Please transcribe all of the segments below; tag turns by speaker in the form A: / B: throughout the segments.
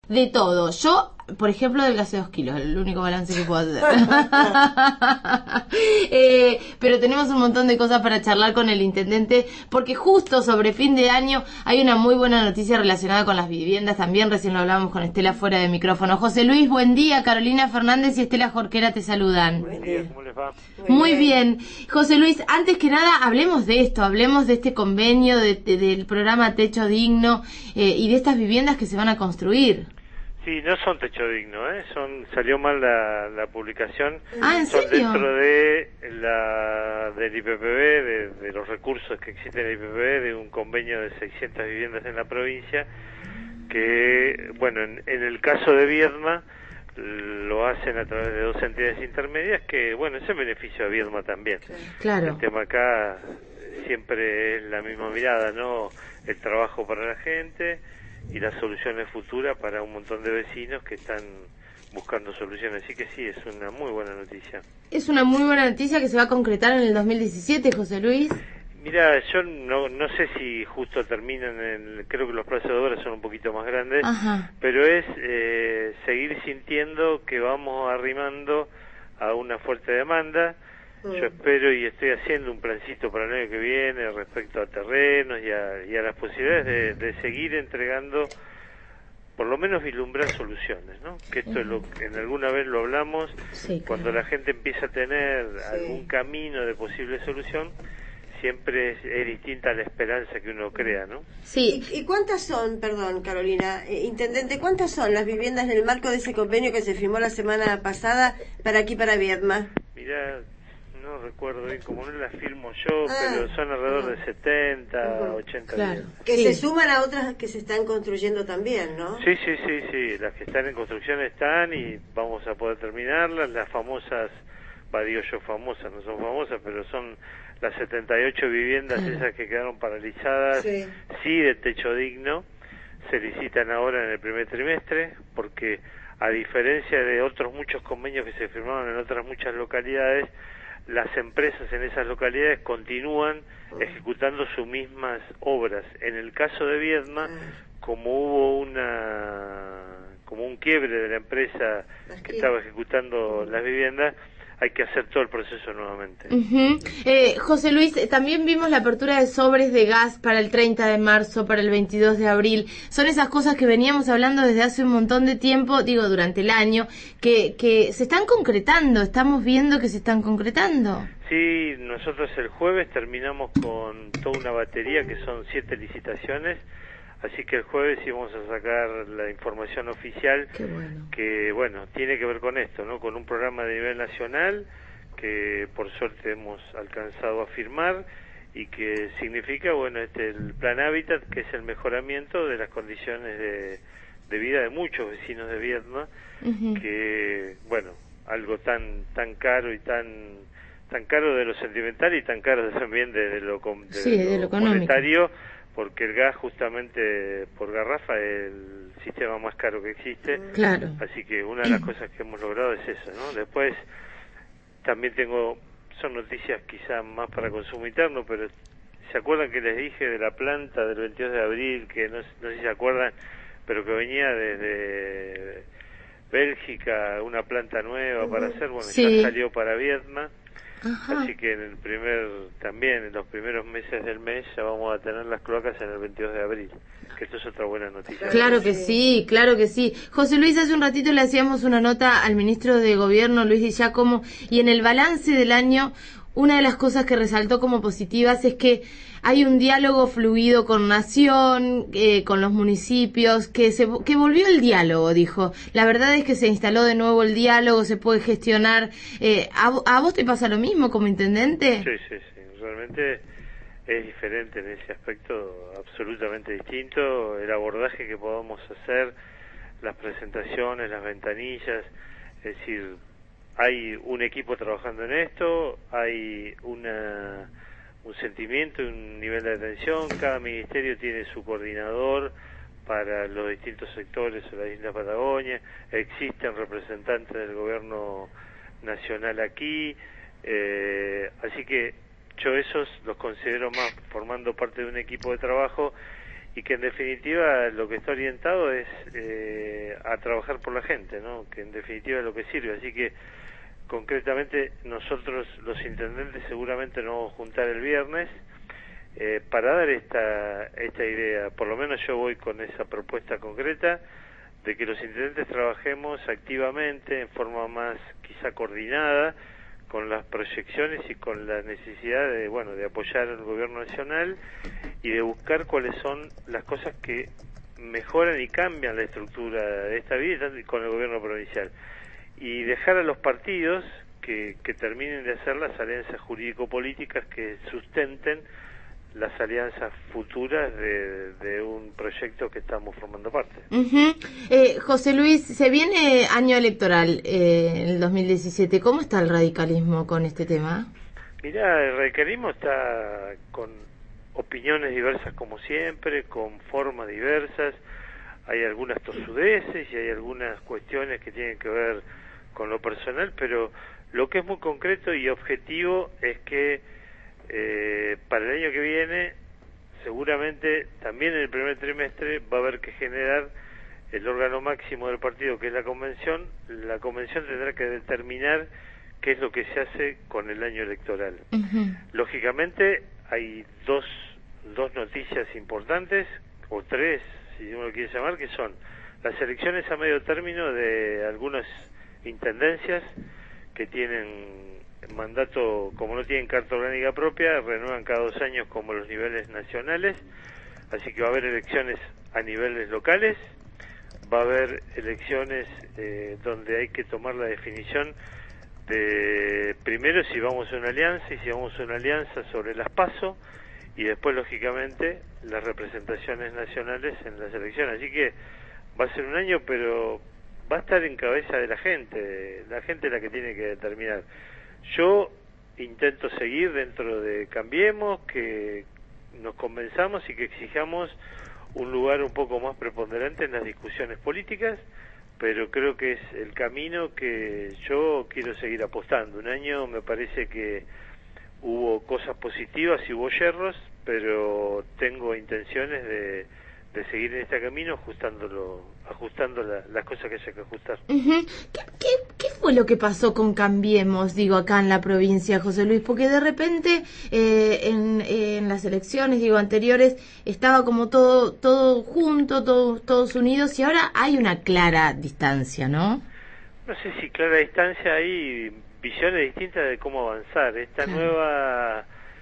A: De todo. Yo, por ejemplo, adelgacé 2 kilos, el único balance que puedo hacer. Pero tenemos un montón de cosas para charlar con el intendente, porque justo sobre fin de año hay una muy buena noticia relacionada con las viviendas. También recién lo hablábamos con Estela fuera de micrófono. José Luis, buen día. Carolina Fernández y Estela Jorquera te saludan.
B: Buen día, ¿cómo les va?
A: Muy bien. José Luis, antes que nada, hablemos de esto, hablemos de este convenio, del programa Techo Digno y de estas viviendas que se van a construir.
B: Sí, no son techo digno, salió mal la publicación.
A: Ah, ¿en
B: son
A: serio?
B: dentro de del IPPB, de los recursos que existen en el IPPB, de un convenio de 600 viviendas en la provincia, que, bueno, en el caso de Viedma, lo hacen a través de 2 entidades intermedias que, bueno, es en beneficio de Viedma también.
A: Claro.
B: El tema acá siempre es la misma mirada, ¿no? El trabajo para la gente y las soluciones futuras para un montón de vecinos que están buscando soluciones. Así que sí, es una muy buena noticia.
A: Es una muy buena noticia que se va a concretar en el 2017, José Luis.
B: Mira, yo no sé si justo terminan, creo que los plazos de obra son un poquito más grandes.
A: Ajá.
B: Pero es seguir sintiendo que vamos arrimando a una fuerte demanda. Yo espero y estoy haciendo un plancito para el año que viene respecto a terrenos y a las posibilidades de seguir entregando, por lo menos vislumbrar soluciones, ¿no? Que esto es lo que en alguna vez lo hablamos,
A: Sí,
B: cuando la gente empieza a tener algún camino de posible solución, siempre es distinta la esperanza que uno crea, ¿no?
A: Sí.
C: ¿Y cuántas son, perdón, Carolina, intendente, cuántas son las viviendas en el marco de ese convenio que se firmó la semana pasada para aquí, para Viedma?
B: Mirá, no recuerdo bien, como no las firmo yo, pero son alrededor de 70, 80
A: Claro.
B: viviendas.
C: Que
A: Sí.
C: se suman a otras que se están construyendo también, ¿no?
B: Sí, las que están en construcción están y vamos a poder terminarlas, las famosas, digo yo famosas, no son famosas, pero son las 78 viviendas esas que quedaron paralizadas, sí, de techo digno, se licitan ahora en el primer trimestre, porque a diferencia de otros muchos convenios que se firmaron en otras muchas localidades, las empresas en esas localidades continúan ejecutando sus mismas obras. En el caso de Viedma, como hubo como un quiebre de la empresa que estaba ejecutando las viviendas, hay que hacer todo el proceso nuevamente.
A: José Luis, también vimos la apertura de sobres de gas para el 30 de marzo, para el 22 de abril. Son esas cosas que veníamos hablando desde hace un montón de tiempo, digo, durante el año, que se están concretando, estamos viendo que se están concretando.
B: Sí, nosotros el jueves terminamos con toda una batería que son 7 licitaciones, así que el jueves íbamos a sacar la información oficial.
A: Qué bueno.
B: Que, bueno, tiene que ver con esto, ¿no? Con un programa de nivel nacional que por suerte hemos alcanzado a firmar y que significa, bueno, el Plan Hábitat, que es el mejoramiento de las condiciones de vida de muchos vecinos de Viedma, que, bueno, algo tan caro y tan caro de lo sentimental y tan caro también de lo monetario, porque el gas justamente por garrafa es el sistema más caro que existe.
A: Claro.
B: Así que una de las cosas que hemos logrado es eso, ¿no? Después también son noticias quizá más para consumo interno, pero ¿se acuerdan que les dije de la planta del 22 de abril, que no sé si se acuerdan, pero que venía desde Bélgica, una planta nueva para hacer? Bueno, ya salió para Viedma.
A: Ajá.
B: Así que en los primeros meses del mes ya vamos a tener las cloacas en el 22 de abril, que esto es otra buena noticia.
A: Claro que sí, claro que sí. José Luis, hace un ratito le hacíamos una nota al ministro de Gobierno, Luis Di Giacomo, y en el balance del año, una de las cosas que resaltó como positivas es que hay un diálogo fluido con Nación, con los municipios, que volvió el diálogo, dijo. La verdad es que se instaló de nuevo el diálogo, se puede gestionar. ¿A vos te pasa lo mismo como intendente?
B: Sí, realmente es diferente en ese aspecto, absolutamente distinto. El abordaje que podamos hacer, las presentaciones, las ventanillas, es decir, hay un equipo trabajando en esto, hay un sentimiento, un nivel de atención, cada ministerio tiene su coordinador para los distintos sectores de la isla Patagonia, existen representantes del gobierno nacional aquí, así que yo esos los considero más formando parte de un equipo de trabajo y que en definitiva lo que está orientado es a trabajar por la gente, ¿no? Que en definitiva es lo que sirve. Así que concretamente nosotros los intendentes seguramente nos vamos a juntar el viernes para dar esta idea. Por lo menos yo voy con esa propuesta concreta de que los intendentes trabajemos activamente, en forma más quizá coordinada, con las proyecciones y con la necesidad de apoyar al gobierno nacional y de buscar cuáles son las cosas que mejoran y cambian la estructura de esta vida con el gobierno provincial, y dejar a los partidos que terminen de hacer las alianzas jurídico-políticas que sustenten las alianzas futuras de un proyecto que estamos formando parte.
A: José Luis, se viene año electoral, el 2017. ¿Cómo está el radicalismo con este tema?
B: Mirá, el radicalismo está con opiniones diversas como siempre, con formas diversas. Hay algunas tosudeces y hay algunas cuestiones que tienen que ver con lo personal, pero lo que es muy concreto y objetivo es que para el año que viene seguramente también en el primer trimestre va a haber que generar el órgano máximo del partido, que es la convención. La convención tendrá que determinar qué es lo que se hace con el año electoral. Lógicamente hay dos noticias importantes, o tres si uno lo quiere llamar, que son las elecciones a medio término de algunas intendencias que tienen mandato, como no tienen carta orgánica propia, renuevan cada 2 años como los niveles nacionales, así que va a haber elecciones a niveles locales, va a haber elecciones donde hay que tomar la definición de primero si vamos a una alianza y si vamos a una alianza sobre las PASO, y después lógicamente las representaciones nacionales en las elecciones. Así que va a ser un año, pero va a estar en cabeza de la gente es la que tiene que determinar. Yo intento seguir dentro de Cambiemos, que nos convenzamos y que exijamos un lugar un poco más preponderante en las discusiones políticas, pero creo que es el camino que yo quiero seguir apostando. Un año me parece que hubo cosas positivas y hubo yerros, pero tengo intenciones de seguir en este camino ajustando las cosas que haya que ajustar.
A: ¿Qué fue lo que pasó con Cambiemos, acá en la provincia, José Luis? Porque de repente en las elecciones, anteriores, estaba como todo junto, todos unidos, y ahora hay una clara distancia, ¿no?
B: No sé si clara distancia, hay visiones distintas de cómo avanzar. Esta nueva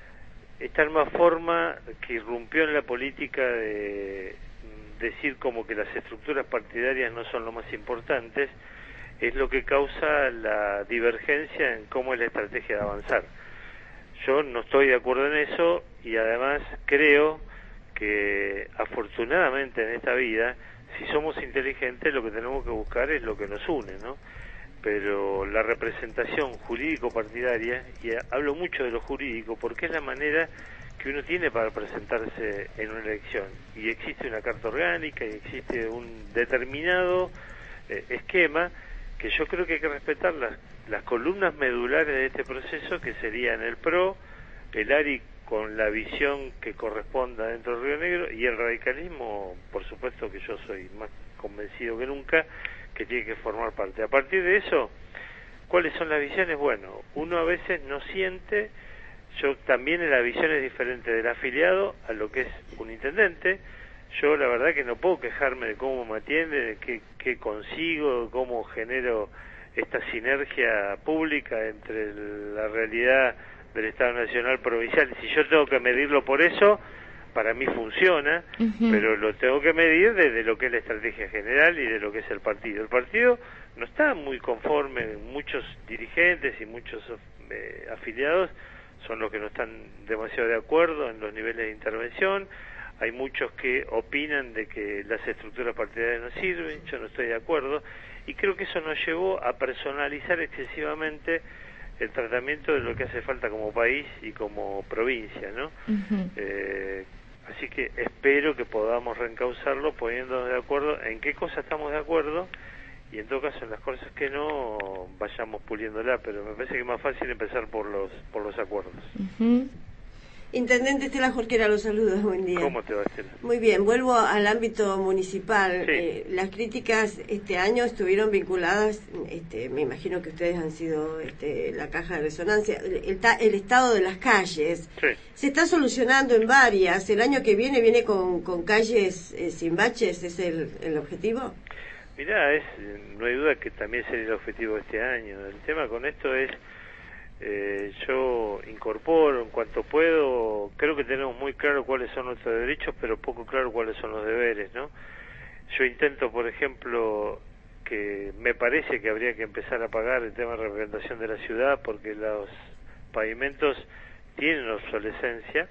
B: forma que irrumpió en la política de decir como que las estructuras partidarias no son lo más importantes, es lo que causa la divergencia en cómo es la estrategia de avanzar. Yo no estoy de acuerdo en eso, y además creo que afortunadamente en esta vida, si somos inteligentes, lo que tenemos que buscar es lo que nos une, ¿no? Pero la representación jurídico-partidaria, y hablo mucho de lo jurídico porque es la manera que uno tiene para presentarse en una elección, y existe una carta orgánica y existe un determinado esquema que yo creo que hay que respetar las columnas medulares de este proceso, que serían el PRO, el ARI con la visión que corresponda dentro del Río Negro, y el radicalismo, por supuesto que yo soy más convencido que nunca que tiene que formar parte. A partir de eso, ¿cuáles son las visiones? Bueno, uno a veces no siente, yo también en la visión es diferente del afiliado a lo que es un intendente. Yo la verdad que no puedo quejarme de cómo me atiende, de qué consigo, de cómo genero esta sinergia pública entre la realidad del Estado Nacional provincial. Si yo tengo que medirlo por eso, para mí funciona, pero lo tengo que medir desde lo que es la estrategia general y de lo que es el partido. El partido no está muy conforme, muchos dirigentes y muchos afiliados son los que no están demasiado de acuerdo en los niveles de intervención. Hay muchos que opinan de que las estructuras partidarias no sirven, yo no estoy de acuerdo, y creo que eso nos llevó a personalizar excesivamente el tratamiento de lo que hace falta como país y como provincia, ¿no? Así que espero que podamos reencauzarlo poniéndonos de acuerdo en qué cosas estamos de acuerdo, y en todo caso en las cosas que no, vayamos puliéndola, pero me parece que es más fácil empezar por los acuerdos.
C: Intendente Estela Jorquera, los saludos, buen día.
B: ¿Cómo te va, Estela?
C: Muy bien, vuelvo al ámbito municipal.
B: Sí.
C: Las críticas este año estuvieron vinculadas, me imagino que ustedes han sido la caja de resonancia, el estado de las calles.
B: Sí.
C: Se está solucionando en varias. El año que viene con calles sin baches, ¿es el objetivo?
B: Mirá, no hay duda que también sería el objetivo de este año. El tema con esto es, yo incorporo en cuanto puedo, creo que tenemos muy claro cuáles son nuestros derechos, pero poco claro cuáles son los deberes, ¿no? Yo intento, por ejemplo, que me parece que habría que empezar a pagar el tema de representación de la ciudad, porque los pavimentos tienen obsolescencia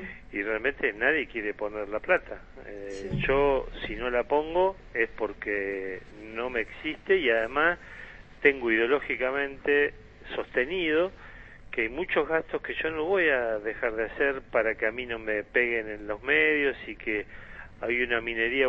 B: y realmente nadie quiere poner la plata.
C: Sí.
B: Yo, si no la pongo, es porque no me existe, y además tengo ideológicamente sostenido que hay muchos gastos que yo no voy a dejar de hacer para que a mí no me peguen en los medios, y que hay una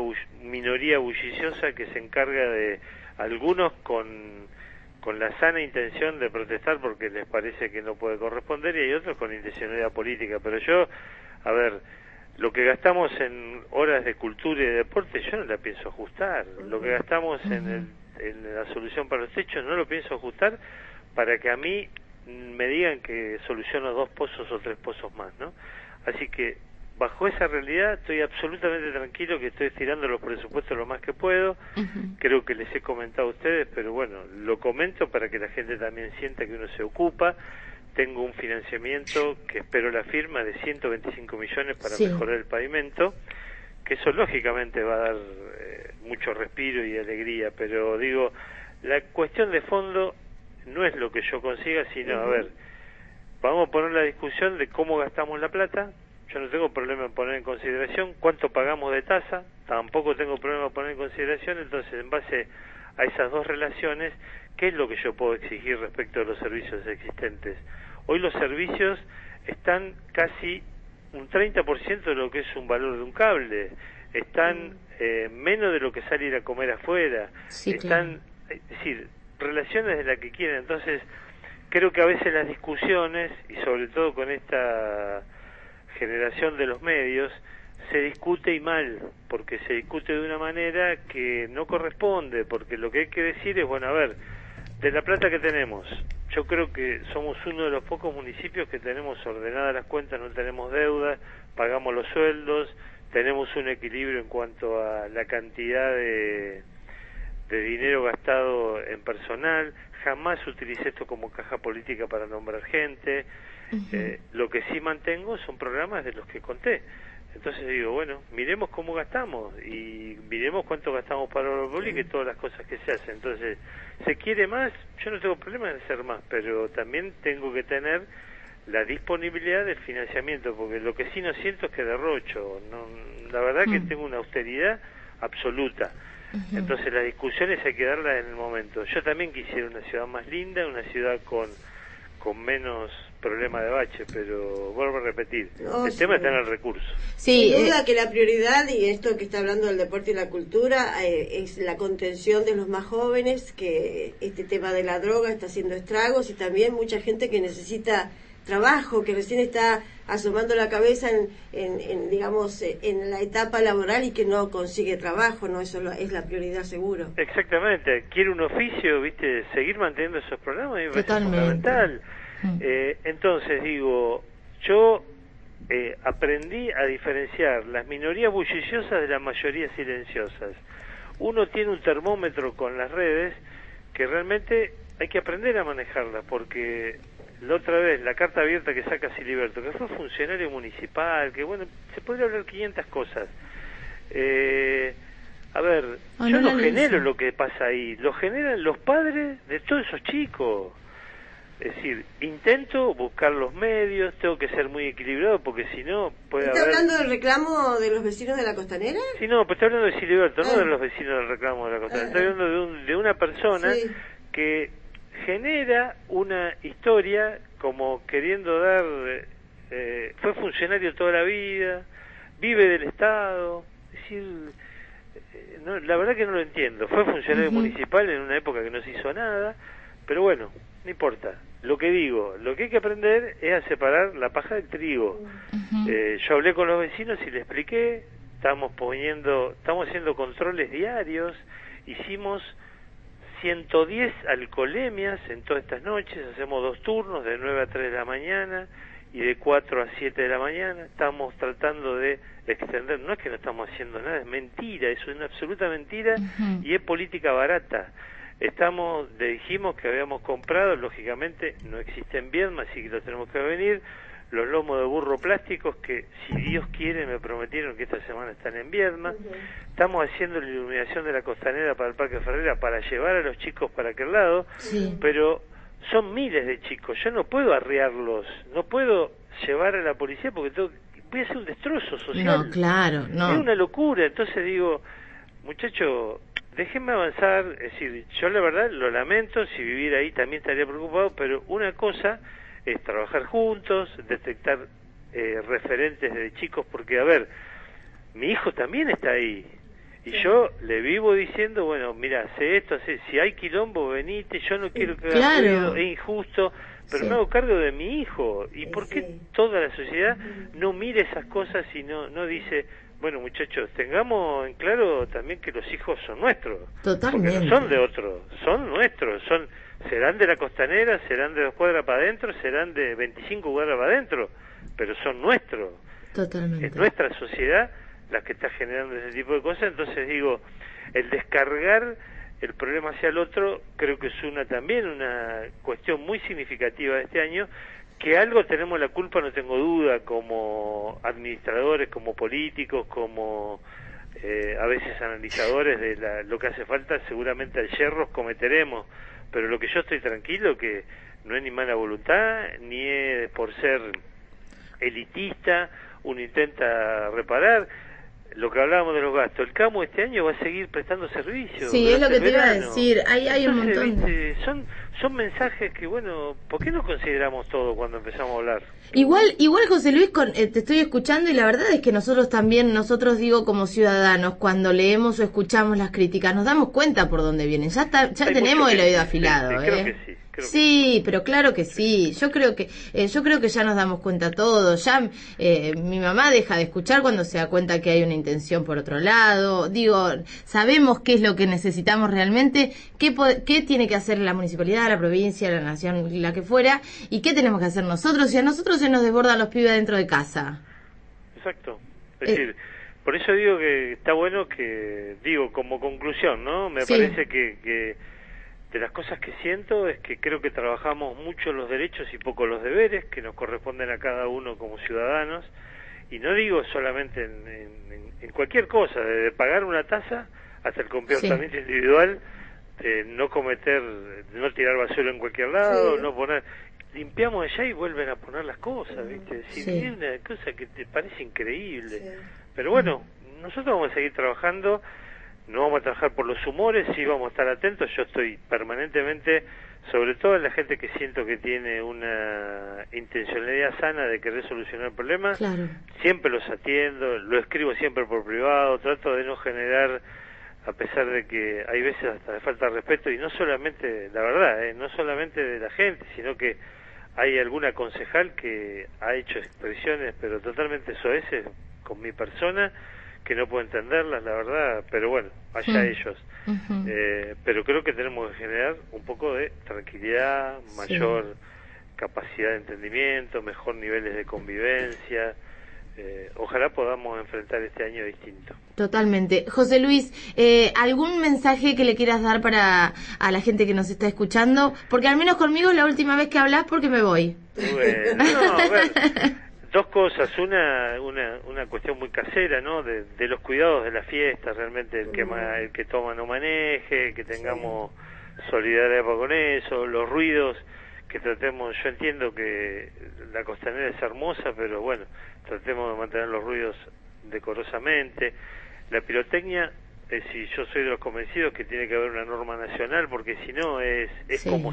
B: minoría bulliciosa que se encarga de, algunos con la sana intención de protestar porque les parece que no puede corresponder, y hay otros con intencionalidad política. Pero yo, a ver, lo que gastamos en horas de cultura y de deporte yo no la pienso ajustar. Lo que gastamos en la solución para los techos no lo pienso ajustar para que a mí me digan que soluciono 2 pozos o 3 pozos más, ¿no? Así que bajo esa realidad estoy absolutamente tranquilo, que estoy estirando los presupuestos lo más que puedo. Creo que les he comentado a ustedes, pero bueno, lo comento para que la gente también sienta que uno se ocupa. Tengo un financiamiento que espero la firma de 125 millones para mejorar el pavimento, que eso lógicamente va a dar mucho respiro y alegría, pero digo, la cuestión de fondo no es lo que yo consiga, sino, a ver, vamos a poner la discusión de cómo gastamos la plata. Yo no tengo problema en poner en consideración cuánto pagamos de tasa, tampoco tengo problema en poner en consideración. Entonces, en base a esas dos relaciones, ¿qué es lo que yo puedo exigir respecto a los servicios existentes? Hoy los servicios están casi un 30% de lo que es un valor de un cable, están menos de lo que sale ir a comer afuera, están, es decir, relaciones de la que quieren. Entonces, creo que a veces las discusiones, y sobre todo con esta generación de los medios, se discute y mal, porque se discute de una manera que no corresponde, porque lo que hay que decir es, bueno, a ver, de la plata que tenemos, yo creo que somos uno de los pocos municipios que tenemos ordenadas las cuentas, no tenemos deuda, pagamos los sueldos, tenemos un equilibrio en cuanto a la cantidad de dinero gastado en personal. Jamás utilicé esto como caja política para nombrar gente. Lo que sí mantengo son programas de los que conté. Entonces digo, bueno, miremos cómo gastamos y miremos cuánto gastamos para la obra pública y todas las cosas que se hacen. Entonces, ¿se quiere más? Yo no tengo problema en hacer más, pero también tengo que tener la disponibilidad del financiamiento, porque lo que sí no siento es que derrocho. No, la verdad que tengo una austeridad absoluta. Entonces las discusiones hay que darlas en el momento. Yo también quisiera una ciudad más linda, una ciudad con menos problema de bache, pero vuelvo a repetir, el tema está en el recurso.
C: Sí, sin duda que la prioridad, y esto que está hablando del deporte y la cultura, es la contención de los más jóvenes, que este tema de la droga está haciendo estragos, y también mucha gente que necesita trabajo, que recién está asomando la cabeza digamos, en la etapa laboral y que no consigue trabajo, ¿no? Eso es la prioridad, seguro.
B: Exactamente, quiere un oficio, ¿viste? Seguir manteniendo esos programas me parece fundamental. Entonces, digo, yo aprendí a diferenciar las minorías bulliciosas de las mayorías silenciosas. Uno tiene un termómetro con las redes que realmente hay que aprender a manejarlas, porque la otra vez, la carta abierta que saca Siliberto, que fue funcionario municipal, que bueno, se podría hablar 500 cosas. A ver, yo no genero lo que pasa ahí, lo generan los padres de todos esos chicos. Es decir, intento buscar los medios, tengo que ser muy equilibrado, porque si no puede haber...
C: ¿Está hablando del reclamo de los vecinos de la Costanera?
B: Sí, no, pues estoy hablando de Siliberto, no de los vecinos del reclamo de la Costanera. Estoy hablando de una persona que genera una historia como queriendo dar, fue funcionario toda la vida, vive del Estado, es decir, no, la verdad que no lo entiendo. Fue funcionario municipal en una época que no se hizo nada, pero bueno, no importa. lo que digo, lo que hay que aprender es a separar la paja del trigo. Yo hablé con los vecinos y les expliqué, estamos haciendo controles diarios, hicimos 110 alcoholemias en todas estas noches, hacemos 2 turnos de 9 a 3 de la mañana y de 4 a 7 de la mañana, estamos tratando de extender, no es que no estamos haciendo nada, es mentira, es una absoluta mentira y es política barata. Dijimos que habíamos comprado, lógicamente no existe en Viedma, así que lo tenemos que venir, los lomos de burro plásticos que, si Dios quiere, me prometieron que esta semana están en Viedma. Estamos haciendo la iluminación de la costanera para el Parque Ferrera para llevar a los chicos para aquel lado, pero son miles de chicos, yo no puedo arriarlos, no puedo llevar a la policía porque voy a hacer un destrozo social.
A: No, claro, no.
B: Es una locura, entonces digo, muchacho, déjenme avanzar, es decir, yo la verdad lo lamento, si viviera ahí también estaría preocupado, pero una cosa es trabajar juntos, detectar referentes de chicos, porque a ver, mi hijo también está ahí, y yo le vivo diciendo, bueno, mira, sé esto, si hay quilombo, venite, yo no quiero que haga ruido, es injusto, pero me hago cargo de mi hijo, y ¿por qué toda la sociedad no mira esas cosas y no dice, bueno, muchachos, tengamos en claro también que los hijos son nuestros.
A: Totalmente.
B: Porque no son de otros, son nuestros, serán de la costanera, serán de 2 cuadras para adentro, serán de 25 cuadras para adentro, pero son nuestros.
A: Totalmente.
B: Es nuestra sociedad la que está generando ese tipo de cosas, entonces digo, el descargar el problema hacia el otro creo que es también una cuestión muy significativa de este año, que algo tenemos la culpa, no tengo duda, como administradores, como políticos, como a veces analizadores de lo que hace falta, seguramente yerros cometeremos, pero lo que yo estoy tranquilo que no es ni mala voluntad, ni es por ser elitista, uno intenta reparar. Lo que hablábamos de los gastos, el CAMU este año va a seguir prestando servicios.
A: Sí, es lo que te iba a decir, hay un montón.
B: ¿Viste? Son mensajes que, bueno, ¿por qué no consideramos todo cuando empezamos a hablar?
A: Igual José Luis, te estoy escuchando y la verdad es que nosotros digo como ciudadanos, cuando leemos o escuchamos las críticas, nos damos cuenta por dónde vienen, ya tenemos el oído afilado.
B: Creo que sí.
A: Sí, pero claro que sí. Yo creo que ya nos damos cuenta todos. Ya mi mamá deja de escuchar cuando se da cuenta que hay una intención por otro lado. Digo, sabemos qué es lo que necesitamos realmente, qué tiene que hacer la municipalidad, la provincia, la nación, la que fuera, y qué tenemos que hacer nosotros. Y a nosotros se nos desbordan los pibes dentro de casa.
B: Exacto. Es decir, por eso digo que está bueno que, como conclusión, ¿no? Me parece que de las cosas que siento es que creo que trabajamos mucho los derechos y poco los deberes que nos corresponden a cada uno como ciudadanos, y no digo solamente en cualquier cosa, desde pagar una tasa hasta el comportamiento individual, no tirar basura en cualquier lado, no poner, limpiamos allá y vuelven a poner las cosas, ¿viste? Es una cosa que te parece increíble, pero bueno, nosotros vamos a seguir trabajando. No vamos a trabajar por los humores, sí vamos a estar atentos. Yo estoy permanentemente, sobre todo en la gente que siento que tiene una intencionalidad sana de querer solucionar el problema, siempre los atiendo, lo escribo siempre por privado, trato de no generar, a pesar de que hay veces hasta de falta de respeto, y no solamente, la verdad, no solamente de la gente, sino que hay alguna concejal que ha hecho expresiones, pero totalmente soeces con mi persona, que no puedo entenderlas, la verdad, pero bueno, allá ellos. Pero creo que tenemos que generar un poco de tranquilidad, mayor capacidad de entendimiento, mejor niveles de convivencia. Ojalá podamos enfrentar este año distinto.
A: Totalmente. José Luis, ¿algún mensaje que le quieras dar a la gente que nos está escuchando? Porque al menos conmigo es la última vez que hablas porque me voy.
B: Bueno, dos cosas, una cuestión muy casera, ¿no? De los cuidados de la fiesta, realmente el que toma no maneje, que tengamos solidaridad con eso, los ruidos, que tratemos, yo entiendo que la costanera es hermosa, pero bueno, tratemos de mantener los ruidos decorosamente. La pirotecnia, si yo soy de los convencidos que tiene que haber una norma nacional, porque si no es como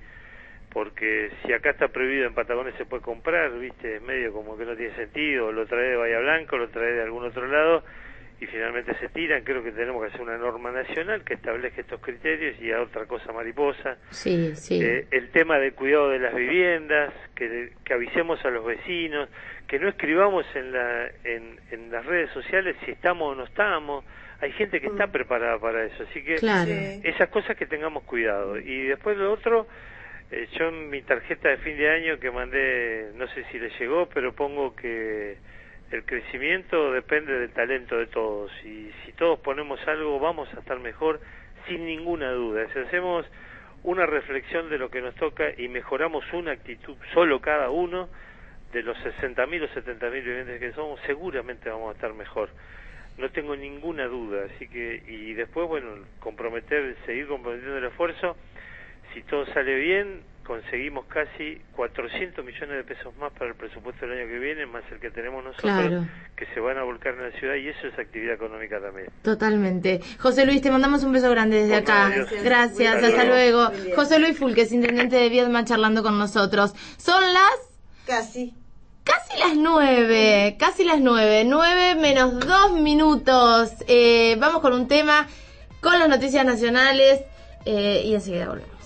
B: porque si acá está prohibido, en Patagones se puede comprar, viste, es medio como que no tiene sentido, lo trae de Bahía Blanca, lo trae de algún otro lado, y finalmente se tiran. Creo que tenemos que hacer una norma nacional que establezca estos criterios y a otra cosa mariposa.
A: Sí, sí.
B: El tema del cuidado de las viviendas, que avisemos a los vecinos, que no escribamos en las redes sociales si estamos o no estamos. Hay gente que está preparada para eso, así que
A: claro.
B: Esas cosas que tengamos cuidado. Y después lo otro, yo en mi tarjeta de fin de año que mandé, no sé si le llegó, pero pongo que el crecimiento depende del talento de todos, y si todos ponemos algo vamos a estar mejor sin ninguna duda. Si hacemos una reflexión de lo que nos toca y mejoramos una actitud solo cada uno de los 60.000 o 70.000 vivientes que somos, seguramente vamos a estar mejor. No tengo ninguna duda, así que, y después, bueno, seguir comprometiendo el esfuerzo. Si todo sale bien, conseguimos casi 400 millones de pesos más para el presupuesto del año que viene, más el que tenemos nosotros,
A: claro,
B: que se van a volcar en la ciudad, y eso es actividad económica también.
A: Totalmente. José Luis, te mandamos un beso grande desde acá. Gracias, hasta luego. José Luis Fulques, intendente de Viedma, charlando con nosotros. Son las...
C: Casi
A: las 9, 9 menos 2 minutos. Vamos con un tema, con las noticias nacionales, y enseguida volvemos.